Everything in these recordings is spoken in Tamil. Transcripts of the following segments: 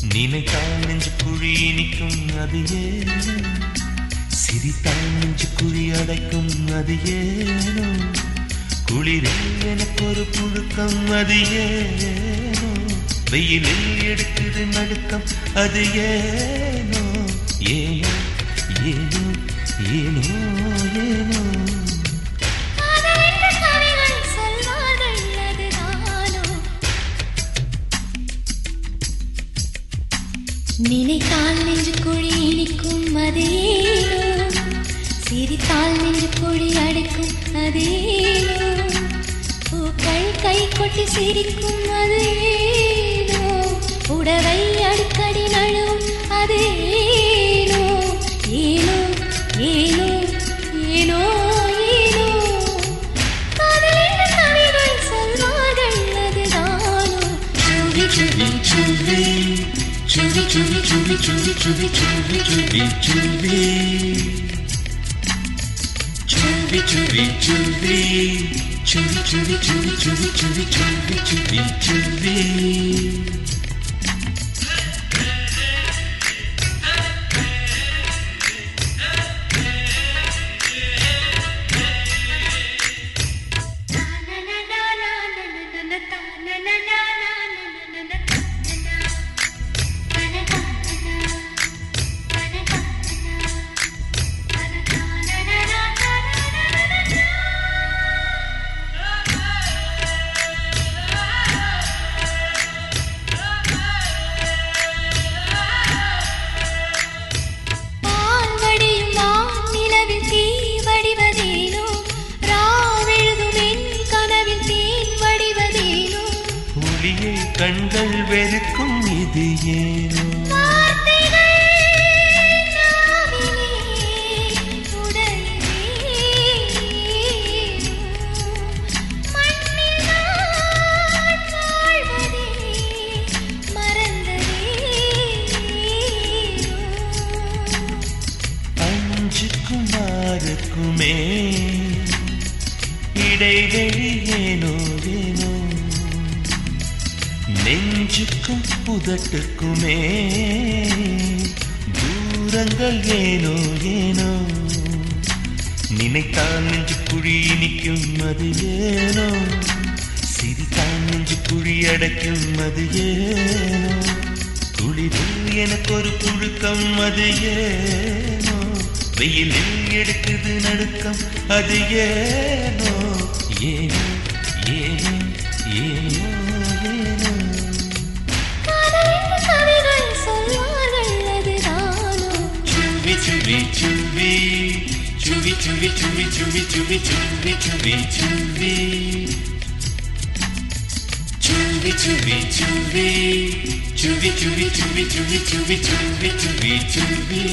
நினைத்தால் நெஞ்சு குழி இனிக்கும் அது ஏனோ, சிரித்தால் நெஞ்சு குழி அடைக்கும் அது ஏனோ, குளிரில் எனக்கு ஒரு புழுக்கம் அது ஏனோ, வெயிலில் எடுக்குது நடுக்கம் அது ஏனோ, ஏனோ ஏனோ ஏனோ ஏனோ. நினைத்தால் நெஞ்சு குழி இனிக்கும் அதேனோ, சிரித்தால் நெஞ்சு குழி அடைக்கும் அதேனோ, பூக்கள் கை கொட்டி சிரிக்கும் அதேனோ, உடவை அடிக்கடி நழுவும் அதேனோ, ஏனோ ஏனோ ஏனோ ஏனோ. காதலின் கவிகள் சொல்வார்கள் அதுதானோ. சுவி சுவி சுவி Chubby, chubby, chubby, chubby, chubby, chubby, chubby, chubby. Chubby, chubby, chubby. Chubby, chubby, chubby, chubby, chubby, chubby, chubby, chubby. கண்கள் வெறுக்கும் இது ஏனோ, அஞ்சுக்கும் ஆறுக்குமே இடைவெளி ஏனோ ஏனோ, நெஞ்சுக்கும் புதட்டுக்குமே தூரங்கள் ஏனோ ஏனோ, நினைத்தால் நெஞ்சு குழி இனிக்கும் அது ஏனோ, சிரித்தால் நெஞ்சு குழி அடைக்கும் அது ஏனோ, குளிரில் எனக்கு ஒரு புழுக்கம் அது ஏனோ, வெயிலில் எடுக்குது நடுக்கம் அது ஏனோ, ஏனோ ஏனோ ஏனோ ஏனோ. Chubby, chubby, chubby, chubby, chubby, chubby, chubby, chubby, chubby, chubby. Chubby, chubby, chubby, chubby, chubby, chubby, chubby, chubby, chubby, chubby, chubby.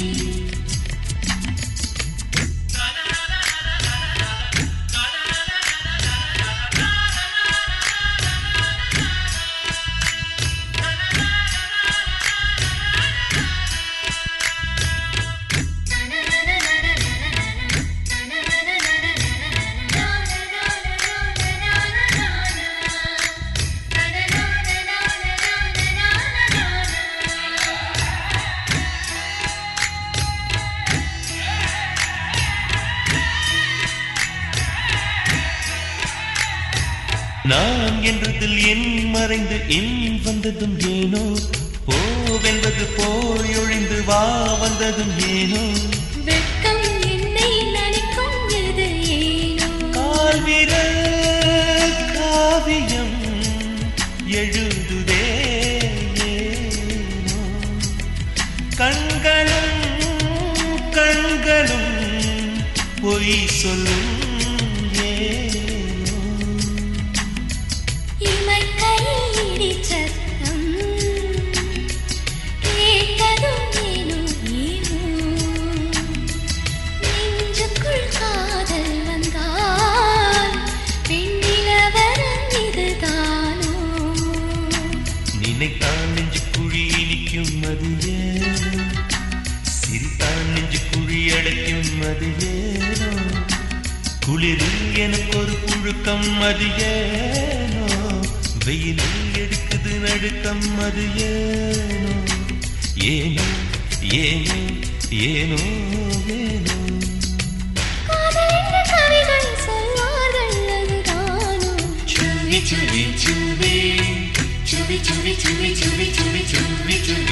நான் என்றதில் என் மறைந்து என் வந்ததும் ஏனோ, போவென்பது போய் ஒழிந்து வா வந்ததும் ஏனோ, வெட்கம் என்னை நினைக்கும் இது ஏனோ, கால்விரல் காவியம் எழுதுதே ஏனோ, கண்களும் கண்களும் பொய் சொல்லும் நினைத்தால் நெஞ்சு குழி இனிக்கும் அது ஏனோ, சிரித்தால் நெஞ்சு குழி அடைக்கும் அது ஏனோ, குளிரில் எனக்கு ஒரு புழுக்கம் அது ஏனோ, வெயிலில் எடுக்குது இருக்குது நடுக்கம் அது ஏனோ ஏனோ ஏனோ ஏனோ ஏனோ கவிகள் சொல்வார்கள் அதுதானோ சுவி சுவி சுவி சுவி சுவி சுவி சுவி சுவி சுவி சுவி